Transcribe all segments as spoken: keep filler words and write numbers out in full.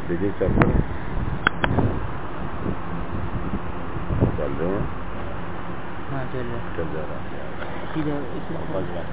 دیکھیے چل رہے ہیں چل رہے ہیں ہاں چل رہا ہے چل جا رہا ہے سیدھا اس پانچ لاکھ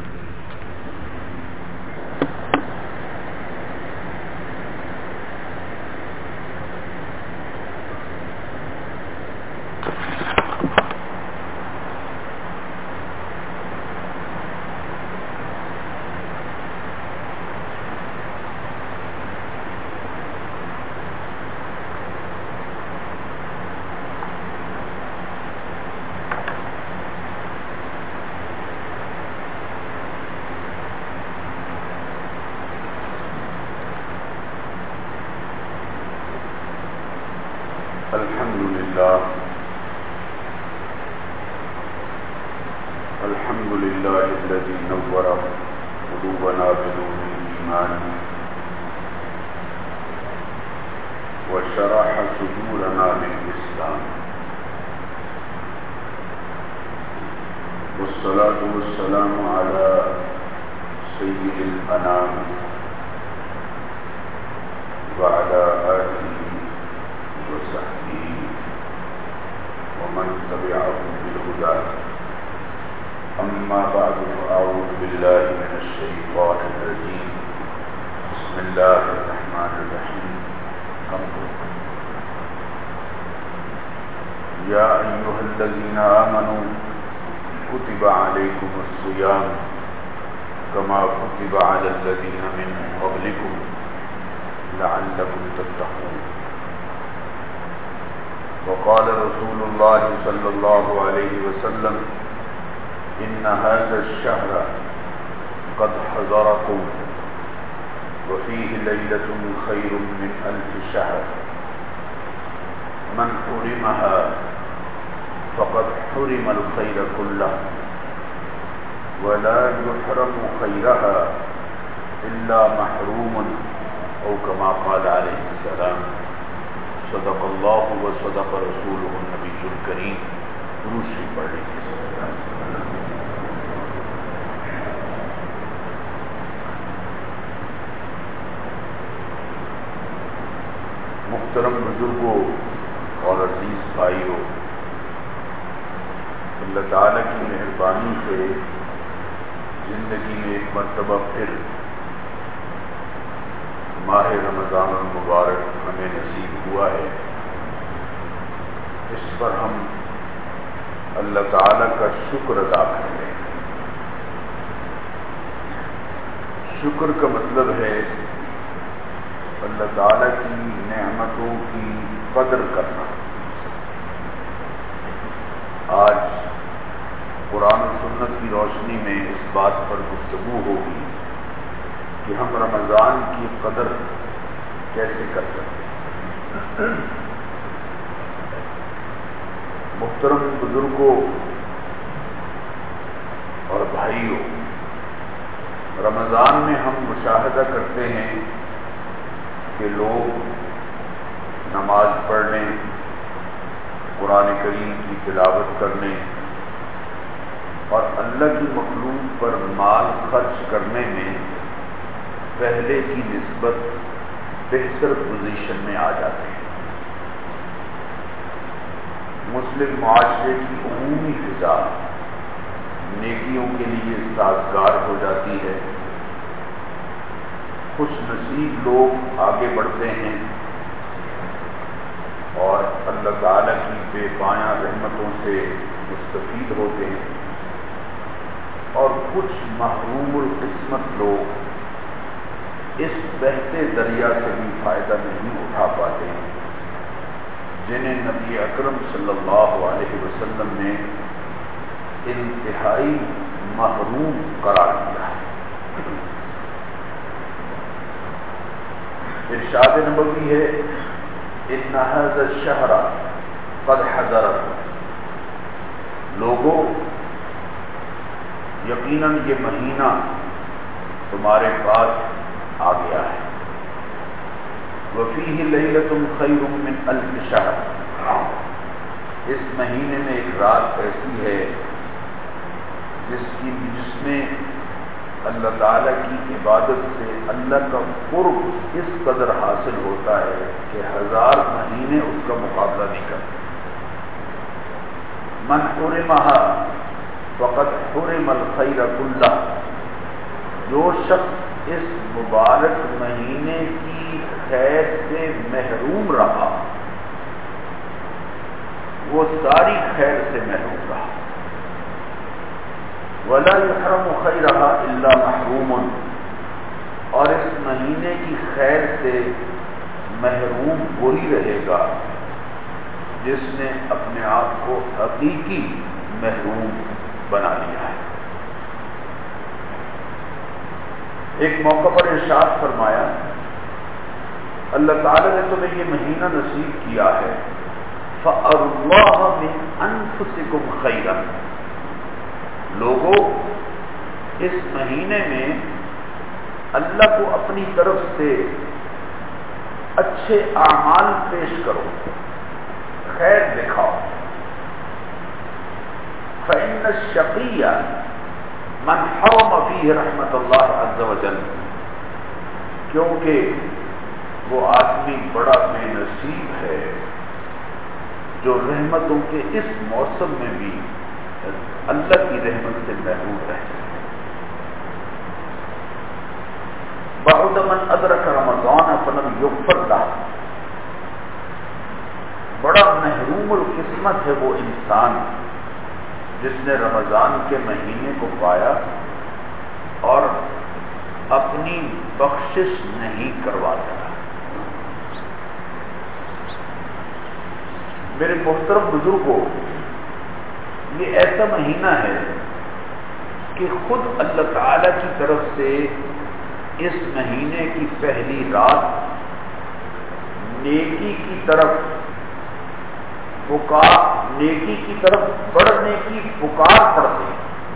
الحمد لله الحمد لله الذي نور قلوبنا بنور الإيمان وشرح صدورنا بالإسلام والصلاة والسلام على سيد الأنام وعلى آله وصحبه ومن تبعهم بالهدى أما بعد فأعوذ بالله من الشيطان الرجيم بسم الله الرحمن الرحيم يا أيها الذين آمنوا كتب عليكم الصيام كما كتب على الذين من قبلكم لعلكم تتقون وقال رسول الله صلى الله عليه وسلم إن هذا الشهر قد حضركم وفيه ليلة خير من ألف شهر من حرمها فقد حرم الخير كله ولا يحرم خيرها إلا محروم أو كما قال عليه السلام صدق اللہ و صدق رسولہ النبی الکریم درود شریف پڑھ لیجیے محترم بزرگوں اور عزیز بھائیوں، اللہ تعالیٰ کی مہربانی سے زندگی میں ایک مرتبہ پھر ماہ رمضان المبارک ہمیں نصیب ہوا ہے۔ اس پر ہم اللہ تعالیٰ کا شکر ادا کریں۔ شکر کا مطلب ہے اللہ تعالیٰ کی نعمتوں کی قدر کرنا۔ آج قرآن و سنت کی روشنی میں اس بات پر گفتگو ہوگی کہ ہم رمضان کی قدر کیسے کر سکتے ہیں۔ محترم بزرگوں اور بھائیوں، رمضان میں ہم مشاہدہ کرتے ہیں کہ لوگ نماز پڑھنے، قرآن کریم کی تلاوت کرنے اور اللہ کی مخلوق پر مال خرچ کرنے میں پہلے کی نسبت بہتر پوزیشن میں آ جاتے ہیں۔ مسلم معاشرے کی عمومی فضا نیکیوں کے لیے سازگار ہو جاتی ہے۔ خوش نصیب لوگ آگے بڑھتے ہیں اور اللہ تعالیٰ کی بے پایاں رحمتوں سے مستفید ہوتے ہیں، اور کچھ محروم القسمت لوگ اس بہتے دریا سے بھی فائدہ نہیں اٹھا پاتے ہیں جنہیں نبی اکرم صلی اللہ علیہ وسلم نے انتہائی محروم قرار دیا ہے۔ ارشاد نبوی ہے ان هذا الشهر قد حضركم، لوگوں یقیناً یہ مہینہ تمہارے پاس آ گیا ہے۔ وفیہ لیلۃ خیر من الف شہر، اس مہینے میں ایک رات ایسی ہے جس کی جس میں اللہ تعالیٰ کی عبادت سے اللہ کا قرب اس قدر حاصل ہوتا ہے کہ ہزار مہینے اس کا مقابلہ نہیں کرتے. من حرمها فقد حرم الخیر کلہ. جو شخص اس مبارک مہینے کی خیر سے محروم رہا وہ ساری خیر سے محروم رہا. وَلَا يُحْرَمُ خَيْرَهَا إِلَّا مَحْرُومٌ. اور اس مہینے کی خیر سے محروم وہی رہے گا جس نے اپنے آپ کو حقیقی محروم بنا لیا ہے. ایک موقع پر ارشاد فرمایا اللہ تعالی نے تمہیں یہ مہینہ نصیب کیا ہے فَأَرْضَاهَ مِنْ أَنفُسِكُمْ خَيْرًا. لوگوں اس مہینے میں اللہ کو اپنی طرف سے اچھے اعمال پیش کرو، خیر دکھاؤ. فَإِنَّ الشَّقِيَّ مَنْ حَرَمَ فِيهِ رَحْمَةَ اللَّهِ عَزَّ وَجَلَّ. کیونکہ وہ آدمی بڑا بے نصیب ہے جو رحمتوں کے اس موسم میں بھی اللہ کی رحمت سے محروم رہے. بعد من ادرک رمضان فلم یغفر لہ. بڑا محروم القسمت ہے وہ انسان جس نے رمضان کے مہینے کو پایا اور اپنی بخشش نہیں کروا سکا. میرے محترم بزرگوں، یہ ایسا مہینہ ہے کہ خود اللہ تعالی کی طرف سے اس مہینے کی پہلی رات نیکی کی طرف پکار نیکی کی طرف بڑھنے کی پکار پڑتی.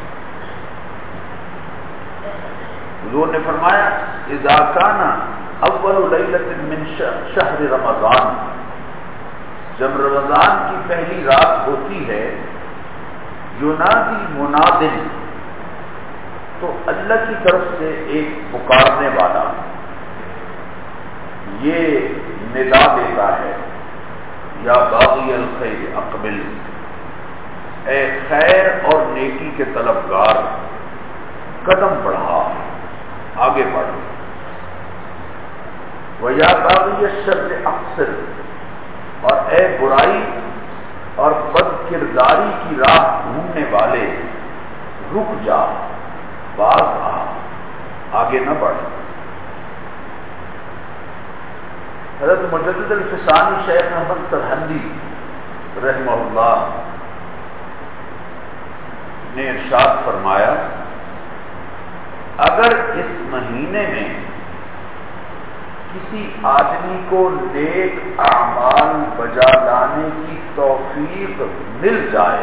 حضور نے فرمایا اذا کان اول لیلۃ من شہر رمضان، جب رمضان کی پہلی رات ہوتی ہے ینادی منادن، تو اللہ کی طرف سے ایک پکارنے والا یہ ندا دیتا ہے یا باغی الخیر اقبل، اے خیر اور نیکی کے طلبگار قدم بڑھا، آگے بڑھ. ویا باغی الشر اقصر، اور اے برائی اور بد کرداری کی راہ ڈھونڈنے والے رک جا، باز آ، آگے نہ بڑھ. حضرت مجدد الفسانی شیخ احمد سرہندی رحمہ اللہ نے ارشاد فرمایا اگر اس مہینے میں کسی آدمی کو نیک اعمال بجا لانے کی توفیق مل جائے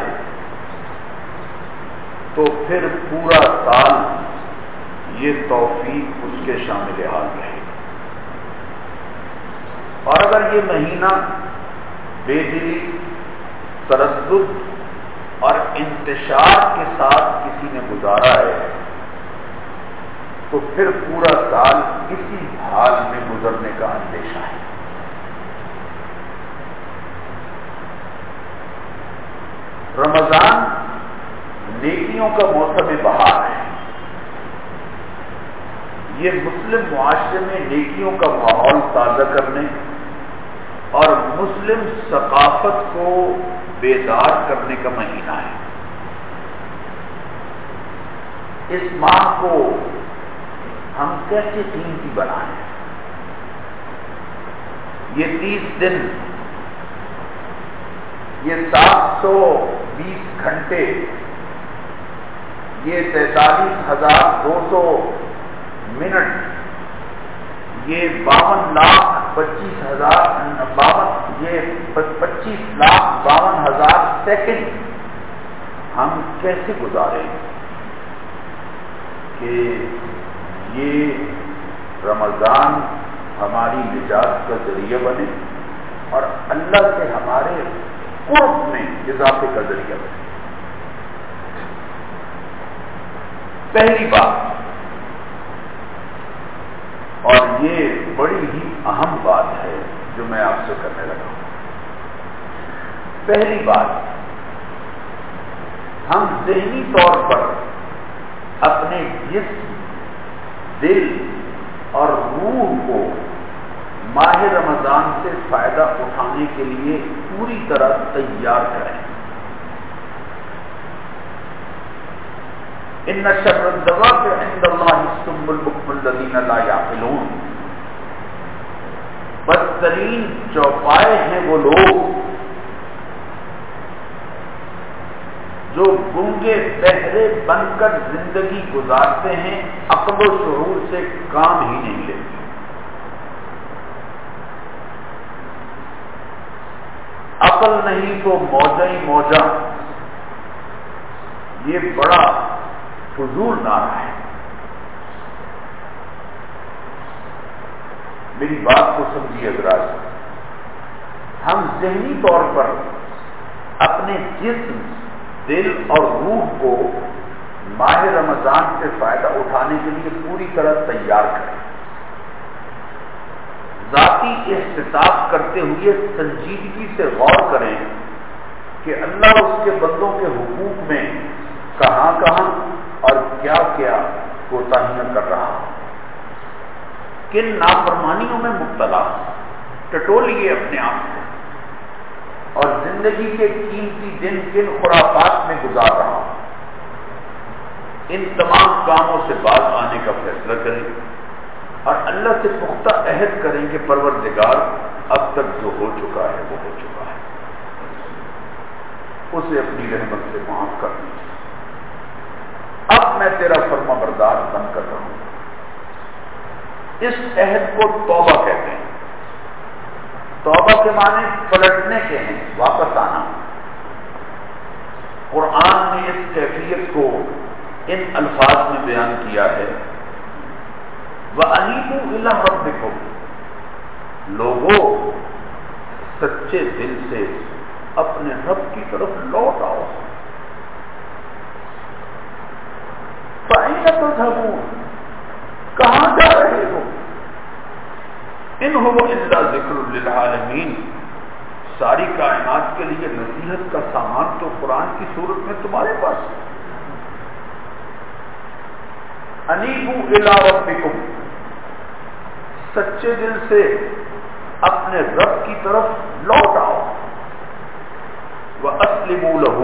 تو پھر پورا سال یہ توفیق اس کے شامل حال رہے. اور اگر یہ مہینہ بے دلی، تردد اور انتشار کے ساتھ کسی نے گزارا ہے تو پھر پورا سال اسی حال میں گزرنے کا اندیشہ ہے. رمضان نیکیوں کا موسم بہار ہے. یہ مسلم معاشرے میں نیکیوں کا ماحول تازہ کرنے اور مسلم ثقافت کو بیدار کرنے کا مہینہ ہے. اس ماہ کو ہم کیسے قیمتی بنائیں؟ یہ تیس دن، یہ سات سو بیس گھنٹے، یہ تینتالیس ہزار دو سو منٹ، یہ باون لاکھ پچیس ہزار باون یہ پچیس لاکھ باون ہزار سیکنڈ ہم کیسے گزاریں کہ یہ رمضان ہماری نجات کا ذریعہ بنے اور اللہ سے ہمارے قرب میں اضافے کا ذریعہ بنے. پہلی بات اور یہ بڑی ہی اہم بات ہے جو میں آپ سے کرنے لگا ہوں۔ پہلی بات، ہم ذہنی طور پر اپنے جسم، دل اور روح کو ماہ رمضان سے فائدہ اٹھانے کے لیے پوری طرح تیار کریں۔ ان شر الدواب عند اللہ الصم البکم الذین لا یعقلون، بدترین چوپائے ہیں وہ لوگ جو گونگے بہرے بن کر زندگی گزارتے ہیں، عقل و شعور سے کام ہی نہیں لیتے۔ عقل نہیں تو موجہ ہی موجہ، یہ بڑا فضول نعرہ ہے۔ میری بات کو سمجھیے حضرات، ہم ذہنی طور پر اپنے جسم، دل اور روح کو ماہ رمضان سے فائدہ اٹھانے کے لیے پوری طرح تیار کریں۔ ذاتی احتساب کرتے ہوئے سنجیدگی سے غور کریں کہ اللہ اس کے بندوں کے حقوق میں کہاں کہاں اور کیا کیا کوتاہیاں کر رہا ہے، کن نافرمانیوں میں مبتلا، ٹٹولیے اپنے آپ کو، اور زندگی کے قیمتی دن کن خرافات میں گزار رہا ہوں۔ ان تمام کاموں سے باز آنے کا فیصلہ کریں اور اللہ سے پختہ عہد کریں کہ پروردگار اب تک جو ہو چکا ہے وہ ہو چکا ہے، اسے اپنی رحمت سے معاف کر دیجیے۔ اب میں تیرا فرما بردار بن کر رہا ہوں۔ اس عہد کو توبہ کہتے ہیں۔ توبہ کے معنی پلٹنے کے ہیں، واپس آنا۔ قرآن نے اس کیفیت کو ان الفاظ میں بیان کیا ہے، وَأَنِيبُوا إِلَىٰ رَبِّكُمْ، لوگوں سچے دل سے اپنے رب کی طرف لوٹ آؤ۔ فَأَيْنَ تَذْهَبُونَ، کہاں جا رہے ہو؟ إِنْ هُوَ إِلَّا ذِكْرٌ لِلْعَالَمِينَ، ساری کائنات کے لیے نصیحت کا سامان تو قرآن کی صورت میں تمہارے پاس ہے۔ انیبوا الی ربکم، سچے دل سے اپنے رب کی طرف لوٹ آؤ۔ واسلموا لہ،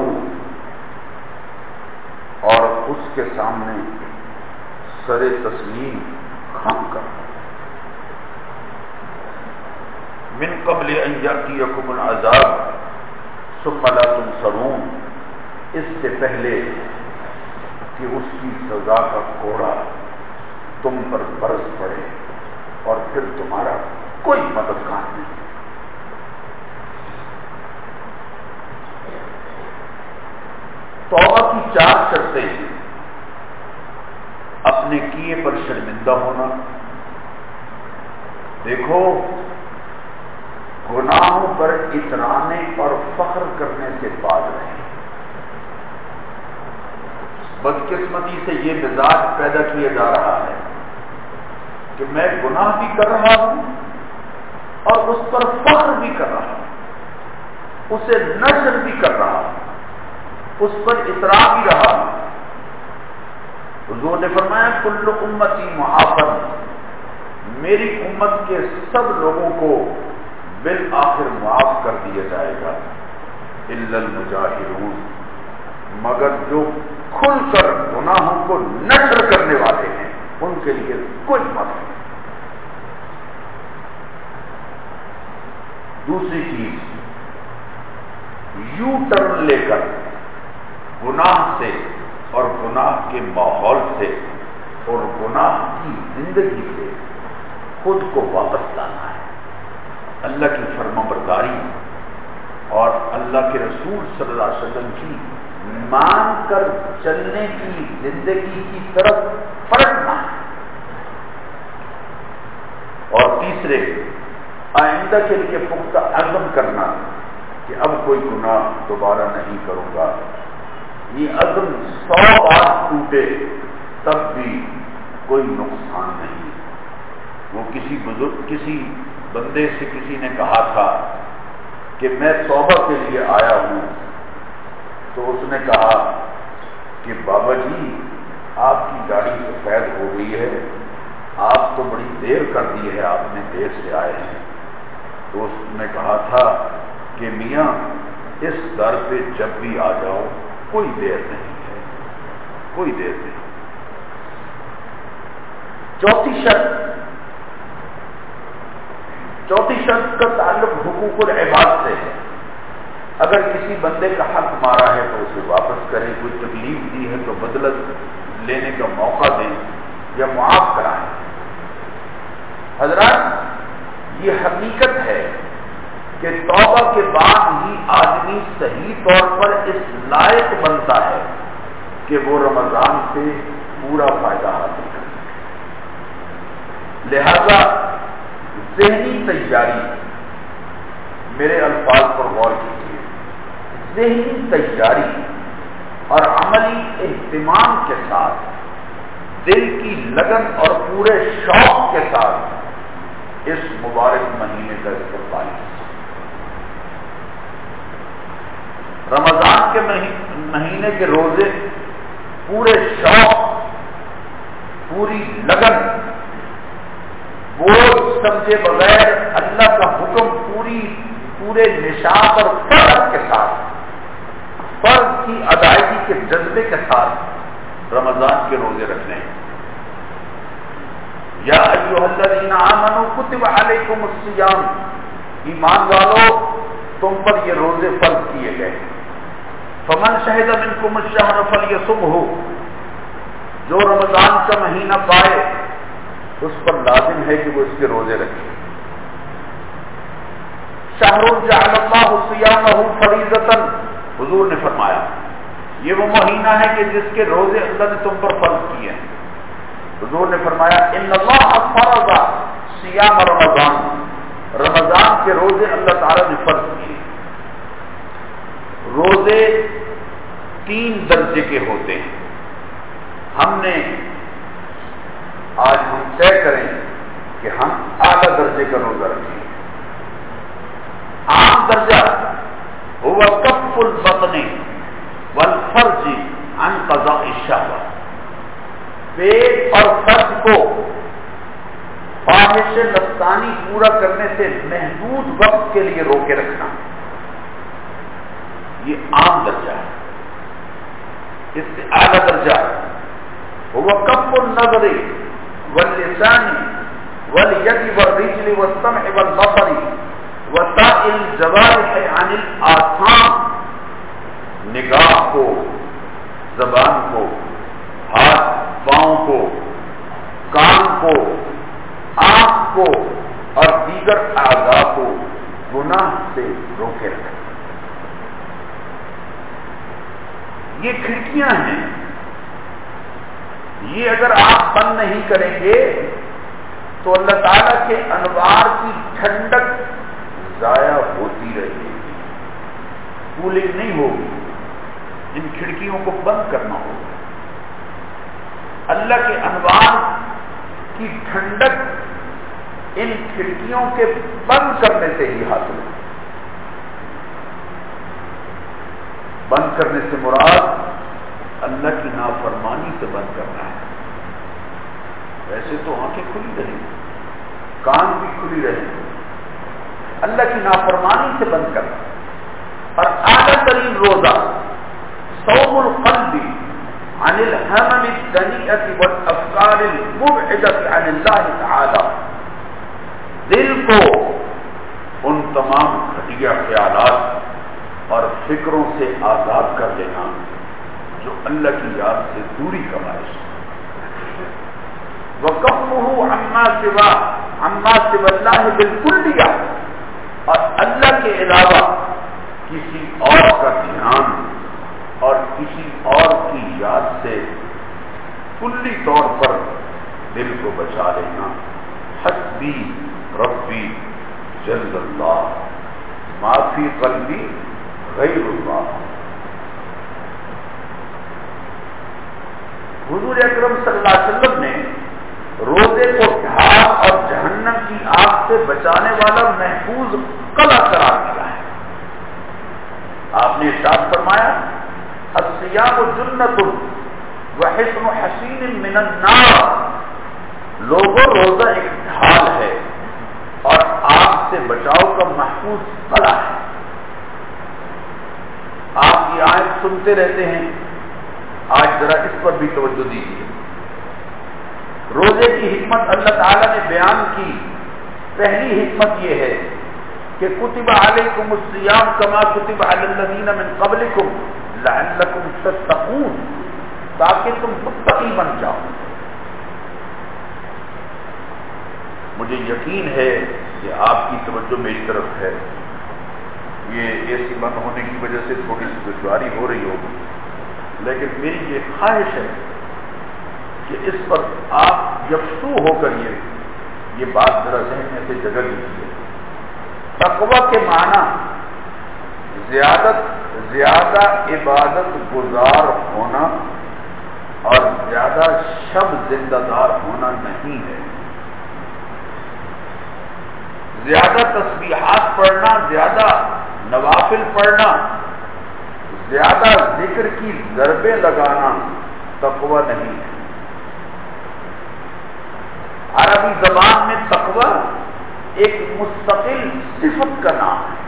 اور اس کے سامنے سر تسلیم خم کر۔ من قبل ان یاتیکم العذاب ثم لا تنصرون، اس سے پہلے کہ اس کی سزا کا کوڑا تم پر برس پڑے اور پھر تمہارا کوئی مددگار نہیں۔ توبہ کی چار شرطیں ہیں: اپنے کیے پر شرمندہ ہونا، دیکھو گناہوں پر اترانے اور فخر کرنے سے باز رہے۔ بدقسمتی سے یہ مزاج پیدا کیا جا رہا ہے کہ میں گناہ بھی کر رہا ہوں اور اس پر فخر بھی کر رہا ہوں، اسے نشر بھی کر رہا ہوں، اس پر اترا بھی رہا ہوں۔ حضور نے فرمایا کل امتی معافن، میری امت کے سب لوگوں کو بالآخر معاف کر دیا جائے گا، الا المجاہرون، مگر جو کھل کر گناہوں کو نشر کرنے والے ہیں ان کے لیے کوئی معافی نہیں۔ دوسری چیز، یو ٹرن لے کر گناہ سے اور گناہ کے ماحول سے اور گناہ کی زندگی سے خود کو واپس لانا ہے۔ اللہ کی فرما برداری اور اللہ کے رسول صلی اللہ علیہ وسلم کی مان کر چلنے کی زندگی کی طرف پلٹنا ہے۔ اور تیسرے، آئندہ کے لیے پختہ عزم کرنا کہ اب کوئی گناہ دوبارہ نہیں کروں گا۔ یہ عزم سو بار ٹوٹے تب بھی کوئی نقصان نہیں، وہ کسی بزرگ کسی بندے سے کسی نے کہا تھا کہ میں توبہ کے لیے آیا ہوں، تو اس نے کہا کہ بابا جی آپ کی گاڑی سفید ہو گئی ہے، آپ تو بڑی دیر کر دی ہے، آپ نے دیر سے آئے ہیں۔ تو اس نے کہا تھا کہ میاں اس در پہ جب بھی آ جاؤ کوئی دیر نہیں ہے، کوئی دیر نہیں۔ چوتھی شرط چوتھی شرط کا تعلق حقوق العباد سے ہے۔ اگر کسی بندے کا حق مارا ہے تو اسے واپس کریں، کوئی تکلیف دی ہے تو بدلہ لینے کا موقع دیں یا معاف کرائیں۔ حضرات یہ حقیقت ہے کہ توبہ کے بعد ہی آدمی صحیح طور پر اس لائق بنتا ہے کہ وہ رمضان سے پورا فائدہ حاصل کرے۔ لہذا ذہنی تیاری، میرے الفاظ پر غور کیجیے، ذہنی تیاری اور عملی اہتمام کے ساتھ، دل کی لگن اور پورے شوق کے ساتھ اس مبارک مہینے کا استقبال کیجیے۔ رمضان کے مہینے کے روزے پورے شوق، پوری لگن، بوجھ سمجھے بغیر اللہ کا حکم پوری پورے نشاط اور فرض کے ساتھ، فرض کی ادائیگی کے جذبے کے ساتھ رمضان کے روزے رکھنے ہیں۔ یا ایھا الذین آمنوا کتب علیکم الصیام، ایمان والو تم پر یہ روزے فرض کیے گئے۔ فمن شہد منکم الشہر فلیصمہ، جو رمضان کا مہینہ پائے اس پر لازم ہے کہ وہ اس کے روزے رکھے۔ شہر جعل اللہ صیامہ فریضۃ، حضور نے فرمایا یہ وہ مہینہ ہے کہ جس کے روزے اللہ نے تم پر فرض کیے ہیں۔ حضور نے فرمایا ان اللہ فرض صیام رمضان، رمضان کے روزے اللہ تعالی نے فرض کیے۔ روزے تین درجے کے ہوتے ہیں۔ ہم نے آج ہم طے کریں کہ ہم اعلیٰ درجے کا روزہ رکھیں۔ عام درجہ ہوا کف البطن والفرج عن قضاء الشہوہ، پیٹ اور فرج کو خواہش نفسانی پورا کرنے سے محدود وقت کے لیے روکے رکھنا، یہ عام درجہ ہے۔ اس سے اعلیٰ درجہ ہوا کف النظر واللسان والید والرجل والسمع والبصر وسائر الجوارح عن الآثام، نگاہ کو، زبان کو، ہاتھ پاؤں کو، کان کو، آنکھ کو اور دیگر اعضاء کو گناہ سے روکے رکھیں۔ یہ کھڑکیاں ہیں، یہ اگر آپ بند نہیں کریں گے تو اللہ تعالیٰ کے انوار کی ٹھنڈک ضائع ہوتی رہے گی، کولنگ نہیں ہوگی۔ ان کھڑکیوں کو بند کرنا ہوگا۔ اللہ کے انوار کی ٹھنڈک ان کھڑکیوں کے بند کرنے سے ہی حاصل ہے۔ بند کرنے سے مراد اللہ کی نافرمانی سے بند کرنا ہے۔ ویسے تو آنکھیں کھلی رہیں، کان بھی کھلی رہیں، اللہ کی نافرمانی سے بند کرنا۔ اور اعلیٰ ترین روزہ صوم القلب عن الہمم الدنیئۃ والافکار المبعدۃ عن اللہ تعالی، دل کو ان تمام گھٹیا خیالات اور فکروں سے آزاد کر لینا جو اللہ کی یاد سے دوری کا باعث ہے۔ وَكَفُّهُ عَمَّا سِوَى عَمَّا سِوَى اللَّهِ بِالْكُلِّيَّةِ، اور اللہ کے علاوہ کسی اور کا دھیان اور کسی اور کی یاد سے کلی طور پر دل کو بچا لینا۔ حسبی ربی جل اللہ ما فی قلبی غیر اللہ۔ حضور اکرم صلی اللہ علیہ وسلم نے روزے کو ڈھال اور جہنم کی آگ سے بچانے والا محفوظ قلعہ قرار دیا ہے۔ آپ نے ارشاد فرمایا الصیام جنۃ وحصن حصین من النار، لوگوں روزہ ایک ڈھال ہے اور آگ سے بچاؤ کا محفوظ قلعہ ہے۔ آپ کی آیت سنتے رہتے ہیں، آج ذرا اس پر بھی توجہ دیجیے۔ روزے کی حکمت اللہ تعالیٰ نے بیان کی۔ پہلی حکمت یہ ہے کہ کتب علیکم الصیام کما کتب علی الذین من قبلکم لعلکم تتقون، تاکہ تم متقی بن جاؤ۔ مجھے یقین ہے کہ آپ کی توجہ میری طرف ہے۔ یہ اے سی بند ہونے کی وجہ سے تھوڑی سی دشواری ہو رہی ہوگی، لیکن میری یہ خواہش ہے کہ اس پر آپ یکسو ہو کر یہ یہ بات ذرا ذہن میں سے جگہ لیجیے۔ تقوی کے معنی زیادت زیادہ عبادت گزار ہونا اور زیادہ شب زندہ دار ہونا نہیں ہے۔ زیادہ تسبیحات پڑھنا، زیادہ نوافل پڑھنا، زیادہ ذکر کی ضربیں لگانا تقوی نہیں ہے۔ عربی زبان میں تقوی ایک مستقل صفت کا نام ہے۔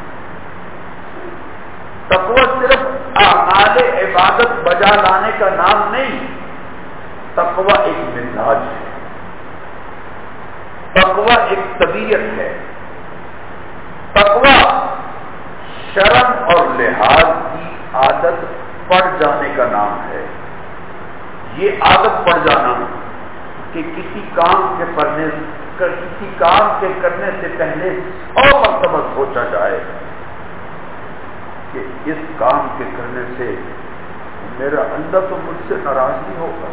تقوی صرف اعمال عبادت بجا لانے کا نام نہیں، تقوی ایک مزاج ہے، تقوی ایک طبیعت ہے، تقوی شرم اور لحاظ کی عادت پڑ جانے کا نام ہے۔ یہ عادت پڑ جانا کہ کسی کام کے پڑھنے کسی کام کے کرنے سے پہلے سو مرتبہ سوچا جائے کہ اس کام کے کرنے سے میرا اللہ تو مجھ سے ناراض نہیں ہوگا،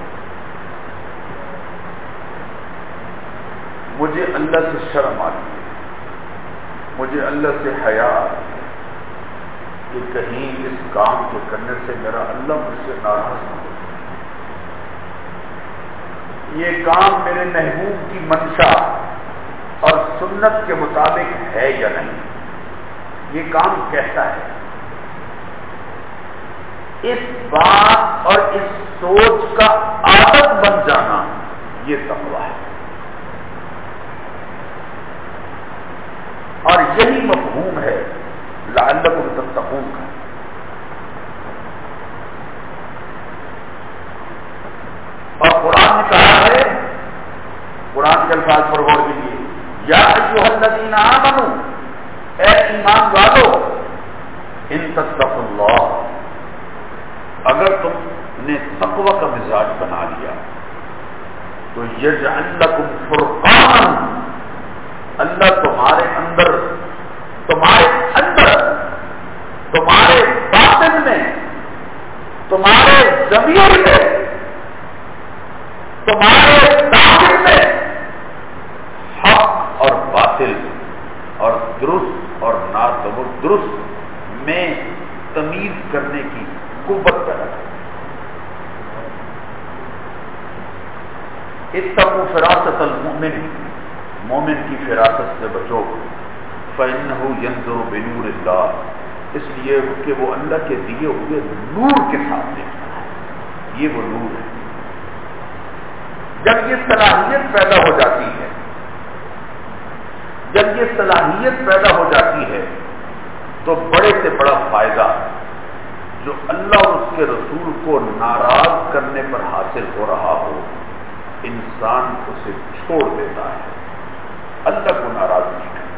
مجھے اللہ سے شرم آتی ہے، مجھے اللہ سے حیا آتی ہے کہ کہیں اس کام کے کرنے سے میرا اللہ مجھ سے ناراض نہ ہو، یہ کام میرے محبوب کی منشا اور سنت کے مطابق ہے یا نہیں، یہ کام کیسا ہے۔ اس بات اور اس سوچ کا عادت بن جانا یہ تقویٰ ہے، اور یہی مفہوم ہے لعلکم تتقون کا۔ اور قرآن نے کہا ہے، قرآن کے الفاظ پر غور کیجیے، یا ایھا الذین آمنوا، اے ایمان والو، ان تتقوا اللہ، اگر تم نے تقوی کا مزاج بنا لیا تو یجعل لکم فرقانا، اللہ تمہارے اندر تمہارے اندر تمہارے باطن میں تمہارے ضمیر میں تمہارے داخل میں حق اور باطل اور درست اور نادرست میں تمیز کرنے کی قوت پیدا کرے۔ اتقوا فراست المؤمن، مومن کی فراست سے بچو، فإنه ينظر بنور اللہ، اس لیے کہ وہ اللہ کے دیے ہوئے نور کے ساتھ دیکھتا ہے، یہ وہ نور ہے۔ جب یہ صلاحیت پیدا ہو جاتی ہے جب یہ صلاحیت پیدا ہو جاتی ہے تو بڑے سے بڑا فائدہ جو اللہ اور اس کے رسول کو ناراض کرنے پر حاصل ہو رہا ہو، انسان اسے چھوڑ دیتا ہے، اللہ کو ناراض نہیں کرتا۔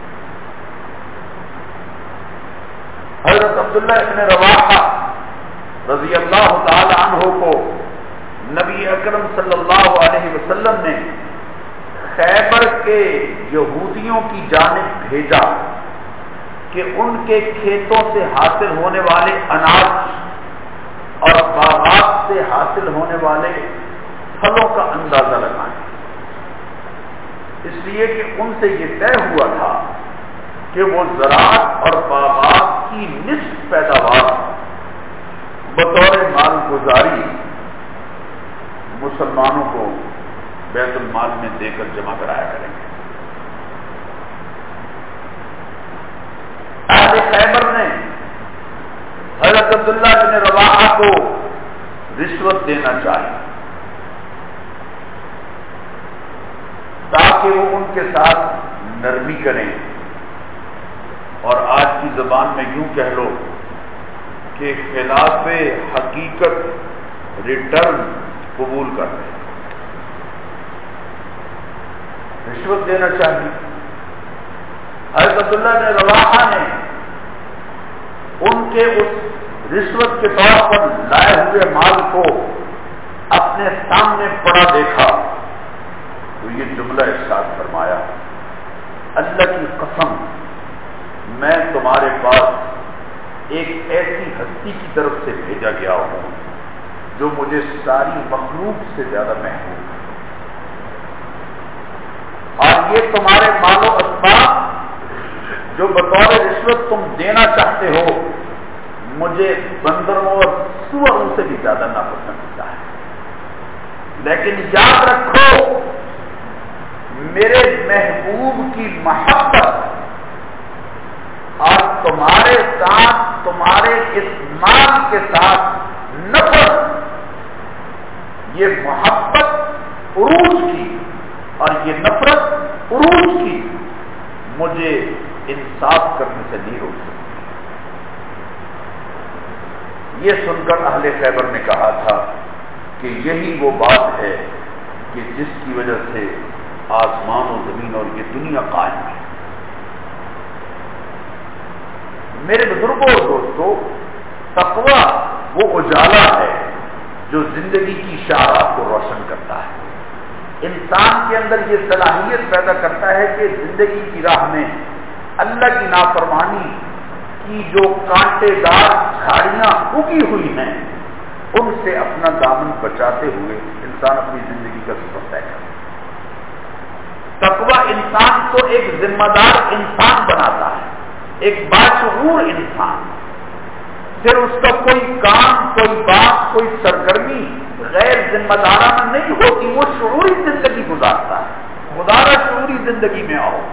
حضرت عبداللہ ابن رواحہ رضی اللہ تعالی عنہ کو نبی اکرم صلی اللہ علیہ وسلم نے خیبر کے یہودیوں کی جانب بھیجا کہ ان کے کھیتوں سے حاصل ہونے والے اناج اور باغات سے حاصل ہونے والے پھلوں کا اندازہ لگائیں، اس لیے کہ ان سے یہ طے ہوا تھا کہ وہ زراعت اور باغات کی نصف پیداوار بطور مال گزاری مسلمانوں کو بیت المال میں دے کر جمع کرایا کریں گے۔ اہل خیبر نے حضرت عبداللہ بن رواحہ کو رشوت دینا چاہی تاکہ وہ ان کے ساتھ نرمی کریں، اور آج کی زبان میں یوں کہہ لو کہ خلاف حقیقت ریٹرن قبول کر لیں، رشوت دینا چاہیے۔ حضرت عبداللہ بن رواحہ نے ان کے اس رشوت کے طور پر لائے ہوئے مال کو اپنے سامنے پڑا دیکھا تو یہ جملہ ارشاد فرمایا، اللہ کی قسم میں تمہارے پاس ایک ایسی ہستی کی طرف سے بھیجا گیا ہوں جو مجھے ساری مخلوق سے زیادہ محبوب ہے، اور یہ تمہارے مال و اسباب جو بطور رشوت تم دینا چاہتے ہو مجھے بندروں اور سوروں سے بھی زیادہ ناپسندیدہ ہے، لیکن یاد رکھو میرے محبوب کی محبت اور تمہارے ساتھ تمہارے اس مال کے ساتھ نفرت، یہ محبت عروج کی اور یہ نفرت عروج کی مجھے انصاف کرنے سے نہیں روک سکتی۔ یہ سن کر اہل خیبر نے کہا تھا کہ یہی وہ بات ہے کہ جس کی وجہ سے آسمان و زمین اور یہ دنیا قائم ہے۔ میرے بزرگوں اور دوستوں، تقویٰ وہ اجالا ہے جو زندگی کی شاہراہ کو روشن کرتا ہے، انسان کے اندر یہ صلاحیت پیدا کرتا ہے کہ زندگی کی راہ میں اللہ کی نافرمانی کی جو کانٹے دار جھاڑیاں اگی ہوئی ہیں ان سے اپنا دامن بچاتے ہوئے انسان اپنی زندگی کا سفر طے کرتا ہے۔ تقویٰ انسان کو ایک ذمہ دار انسان بناتا ہے، ایک باشعور انسان۔ پھر اس کا کوئی کام، کوئی بات، کوئی سرگرمی غیر ذمہ دارانہ نہیں ہوتی، وہ شعوری زندگی گزارتا ہے۔ خدا شعوری زندگی میں آؤ،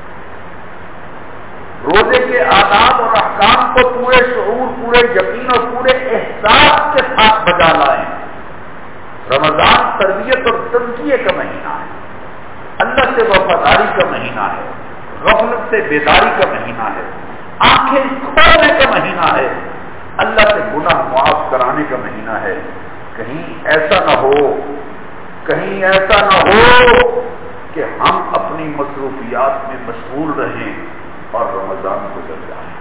روزے کے آداب اور احکام کو پورے شعور، پورے یقین اور پورے احساس کے ساتھ بجا لائیں۔ رمضان تربیت اور تزکیے کا مہینہ ہے، اللہ سے وفاداری کا مہینہ ہے، غفلت سے بیداری کا مہینہ ہے، آنکھیں کھولنے کا مہینہ ہے، اللہ سے گناہ معاف کرانے کا مہینہ ہے۔ کہیں ایسا نہ ہو کہیں ایسا نہ ہو کہ ہم اپنی مصروفیات میں مشغول رہیں اور رمضان گزر جائے۔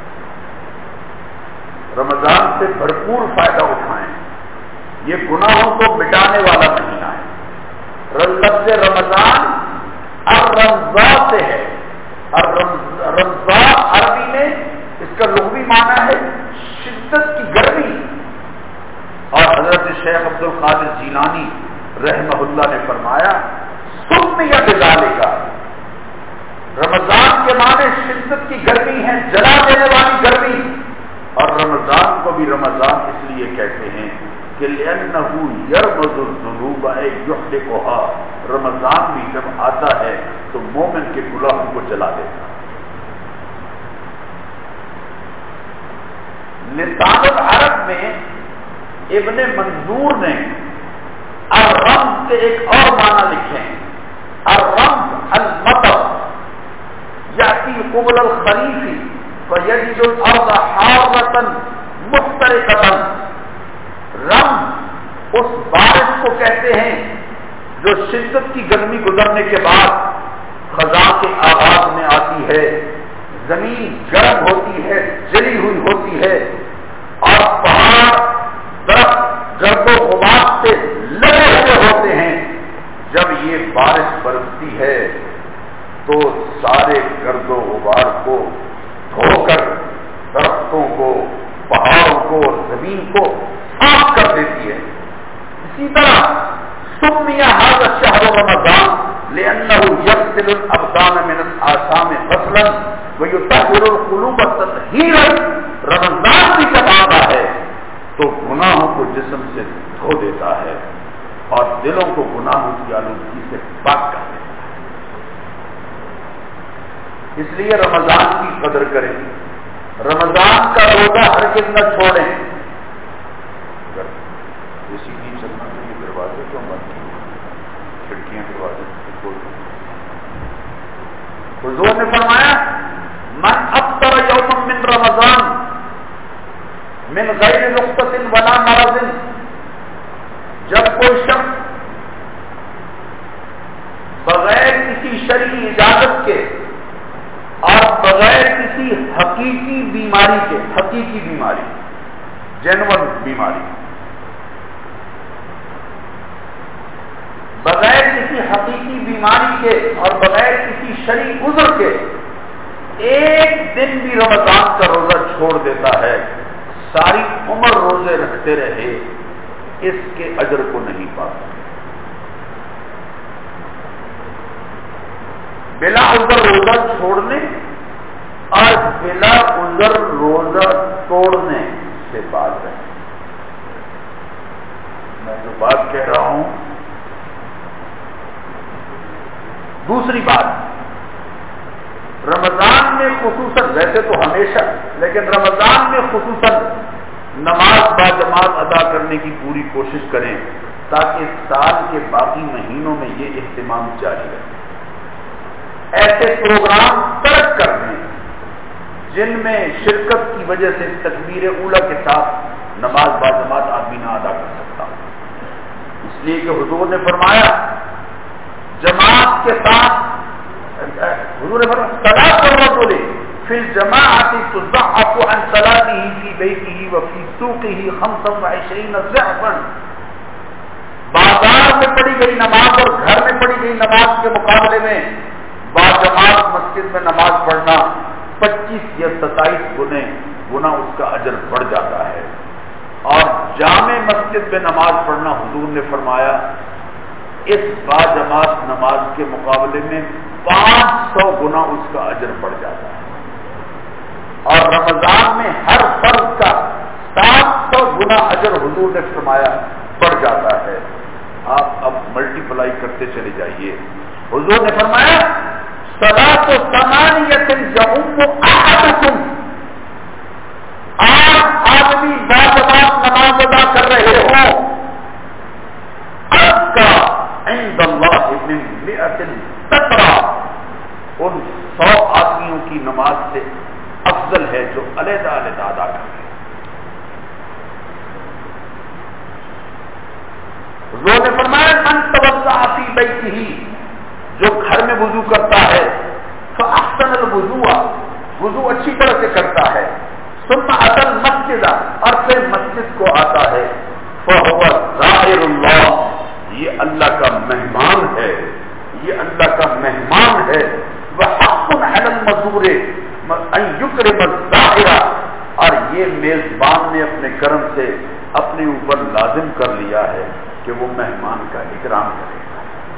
رمضان سے بھرپور فائدہ اٹھائیں، یہ گناہوں کو مٹانے والا مہینہ ہے۔ لفظ رمضان الرمضا سے ہے، رمضا عربی میں اس کا لغوی معنی ہے شدت کی گرمی، اور حضرت شیخ عبد القادر جیلانی رحمہ اللہ نے فرمایا سم یا بذالک کا رمضان کے معنی شدت کی گرمی ہے، جلا دینے والی گرمی، اور رمضان کو بھی رمضان اس لیے کہتے ہیں کہ لأنه يرمز الذنوب يحرقها، رمضان بھی جب آتا ہے تو مومن کے گناہوں کو جلا دیتا ہے۔ لسان العرب میں ابن منظور نے الرمز کے ایک اور معنی لکھے ہیں، الرمز المطر یاتی قبل الخریف فیجد الارض حارة محترقة، رمز اس بارش کو کہتے ہیں جو شدت کی گرمی گزرنے کے بعد خزاں کے آغاز میں آتی ہے، زمین گرم ہوتی ہے، جلی ہوئی ہوتی ہے، اور پہاڑ درخت گرد و غبار سے لگے ہوئے ہوتے ہیں۔ جب یہ بارش برستی ہے تو سارے گرد و غبار کو دھو کر درختوں کو، پہاڑوں کو اور زمین کو صاف کر دیتی ہے۔ اسی طرح سمیہ هذا الشهر رمضان لأنه يغسل الأبدان من الآثام غسلا ويطهر القلوب تطهيرا، رمضان بھی جب آتا ہے تو گناہوں کو جسم سے دھو دیتا ہے اور دلوں کو گناہوں کی آلودگی سے پاک کر دیتا ہے۔ اس لیے رمضان کی قدر کریں، رمضان کا روزہ ہرگز نہ چھوڑیں۔ اسی کی چلنا چاہیے، دروازے کیوں بند کیے، کھڑکیاں دروازے کھول دیں۔ حضور نے فرمایا من افطر یوما من رمضان من غیر نقطۃ ولا مرض، جب کوئی شخص بغیر کسی شرعی اجازت کے اور بغیر کسی حقیقی بیماری کے، حقیقی بیماری جینون بیماری، بغیر کسی حقیقی بیماری کے اور بغیر کسی شرعی عذر کے ایک دن بھی رمضان کا روزہ چھوڑ دیتا ہے، ساری عمر روزے رکھتے رہے، اس کے اجر کو نہیں پا سکتے۔ بلا عذر روزہ چھوڑنے اور بلا عذر روزہ توڑنے سے بات ہے۔ میں جو بات کہہ رہا ہوں، دوسری بات، رمضان میں خصوصاً، ویسے تو ہمیشہ لیکن رمضان میں خصوصاً نماز با جماعت ادا کرنے کی پوری کوشش کریں تاکہ سال کے باقی مہینوں میں یہ اہتمام جاری رہے۔ ایسے پروگرام ترک کر دیں جن میں شرکت کی وجہ سے تکبیر اولیٰ کے ساتھ نماز با جماعت آدمی نہ ادا کر سکتا، اس لیے کہ حضور نے فرمایا جماعت کے ساتھ، حضور نے فرمایا صلاۃ الرجل فی الجماعۃ تضاعف عن صلاته فی بیتہ وفی سوقہ خمسا وعشرین ضعفا، بازار میں پڑھی گئی نماز اور گھر میں پڑھی گئی نماز کے مقابلے میں باجماعت مسجد میں نماز پڑھنا پچیس یا ستائیس گنے گنا اس کا اجر بڑھ جاتا ہے، اور جامع مسجد میں نماز پڑھنا حضور نے فرمایا اس باجماعت نماز کے مقابلے میں پانچ سو گنا اس کا اجر بڑھ جاتا ہے، اور رمضان میں ہر فرض کا سات سو گنا اجر حضور نے فرمایا بڑھ جاتا ہے۔ آپ اب ملٹی پلائی کرتے چلے جائیے۔ حضور نے فرمایا صلاۃ ثمانیۃ یؤم احدکم، آپ آدمی باجماعت نماز ادا کر رہے ہو، ازکا عند اللہ من مئۃ تترا، ان سو آدمیوں کی نماز سے افضل ہے جو علیحدہ علیحدہ ادا کر رہے ہیں۔ حضور نے فرمایا من توضأ فی بیتہ، جو گھر میں وضو کرتا ہے فاحسن الوضوء، وضو اچھی طرح سے کرتا ہے، ثم اتى المسجد، اور پھر مسجد کو آتا ہے، فهو زائر اللہ، یہ اللہ کا مہمان ہے، یہ اللہ کا مہمان ہے، وحق علی المزور ان یکرم الزائر، اور یہ میزبان نے اپنے کرم سے اپنے اوپر لازم کر لیا ہے کہ وہ مہمان کا اکرام کرے گا۔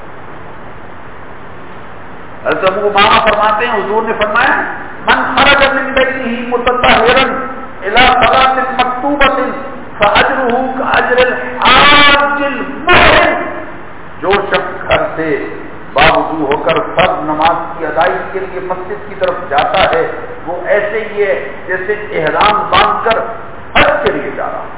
حضرت ابو امامہ فرماتے ہیں حضور نے فرمایا من خرج من بیتہ متطہرا الی صلاۃ مکتوبۃ فاجرہ کاجر الحاج المحرم، جو شخص گھر سے باوضو ہو کر فرض نماز کی ادائیگی کے لیے مسجد کی طرف جاتا ہے وہ ایسے ہی ہے جیسے احرام باندھ کر حج کے لیے جا رہا ہے۔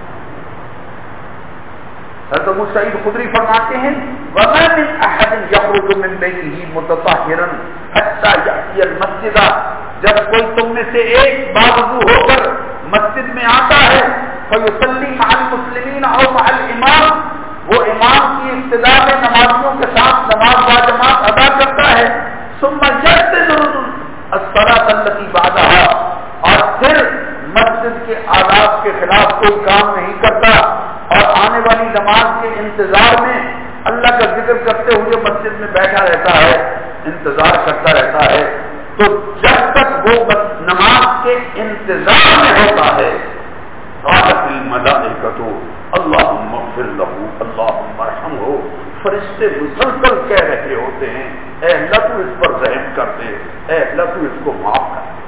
حضرت ابو سعید خدری فرماتے ہیں وَمَا مِنْ أَحَدٍ يَخْرُجُ مِنْ بَيْتِهِ مُتَطَهِّرًا حَتَّى يَأْتِيَ الْمَسْجِدَ، جب کوئی تم میں سے ایک باوضو ہو کر مسجد میں آتا ہے فَيُصَلِّي مَعَ الْمُسْلِمِينَ أَوْ مَعَ الْإِمَامِ، وہ امام کی ابتدا میں نمازیوں کے ساتھ نماز باجماعت ادا کرتا ہے، ثُمَّ يَعْتَذِرُ الصَّلَاةَ الَّتِي بَعْدَهَا، اور پھر مسجد کے آداب کے خلاف کوئی کام نہیں کرتا اور آنے والی نماز کے انتظار میں اللہ کا ذکر کرتے ہوئے مسجد میں بیٹھا رہتا ہے، انتظار کرتا رہتا ہے، تو جب تک وہ نماز کے انتظار میں ہوتا ہے قالت الملائکۃ اللہم اغفر لہ اللہم ارحمہ، فرشتے مسلسل کہہ رہے ہوتے ہیں اے اللہ تو اس پر رحم کر دے، اے اللہ تو اس کو معاف کر دے۔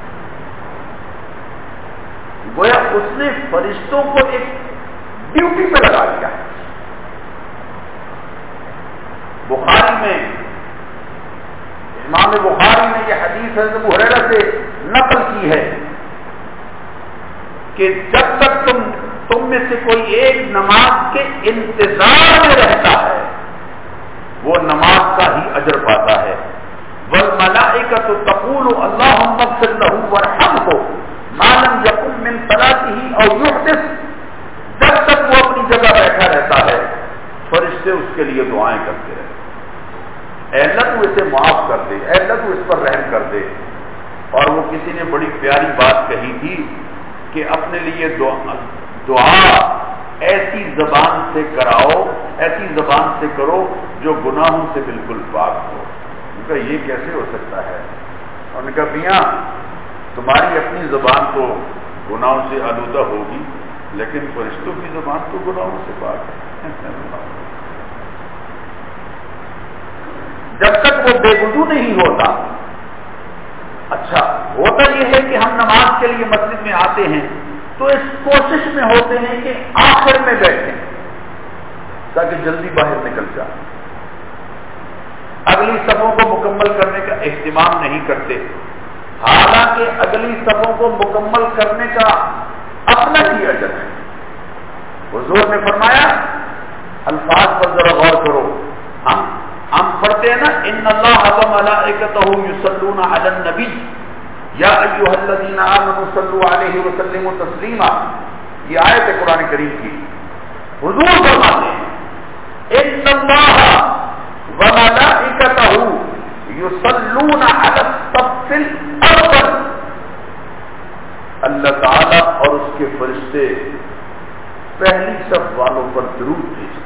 گویا اس نے فرشتوں کو ایک ڈیوٹی پہ لگا دیا، بخاری میں امام بخاری نے یہ حدیث حضرت ابو ہریرہ سے نقل کی ہے کہ جب تک تم تم میں سے کوئی ایک نماز کے انتظار میں رہتا ہے وہ نماز کا ہی اجر پاتا ہے. والملائکۃ تقول اللهم اغفر له وارحمه ما لم يكن من صلاته او يحدث. جب تک وہ اپنی جگہ بیٹھا رہتا ہے فرشتے اس کے لیے دعائیں کرتے رہتے ہیں، اے اللہ تو اسے معاف کر دے، اے اللہ تو اس پر رحم کر دے. اور وہ کسی نے بڑی پیاری بات کہی تھی کہ اپنے لیے دعا, دعا ایسی زبان سے کراؤ، ایسی زبان سے کرو جو گناہوں سے بالکل پاک ہو. ان کا یہ کیسے ہو سکتا ہے؟ انہوں نے کہا میاں تمہاری اپنی زبان تو گناہوں سے آلودہ ہوگی لیکن فرشتوں کی زبان تو گناہوں سے پاک ہے. جب تک وہ بے وضو نہیں ہوتا. اچھا ہوتا یہ ہے کہ ہم نماز کے لیے مسجد میں آتے ہیں تو اس کوشش میں ہوتے ہیں کہ آخر میں بیٹھیں تاکہ جلدی باہر نکل جائے. اگلی صفوں کو مکمل کرنے کا اہتمام نہیں کرتے، حالانکہ اگلی صفوں کو مکمل کرنے کا اپنا ہی اجر ہے. حضور نے فرمایا، الفاظ پر ذرا غور کرو، ہم ہم پڑھتے ہیں نا ان اللہ و ملائکتہ یصلون علی النبی یا ایھا الذین آمنوا صلوا علیہ وسلموا تسلیما. یہ آیت ہے قرآن کریم کی. حضور فرماتے ہیں ان اللہ و ملائکتہ یصلون علی الصف الاول. اللہ تعالی اور اس کے فرشتے پہلی صف والوں پر درود بھیجتے.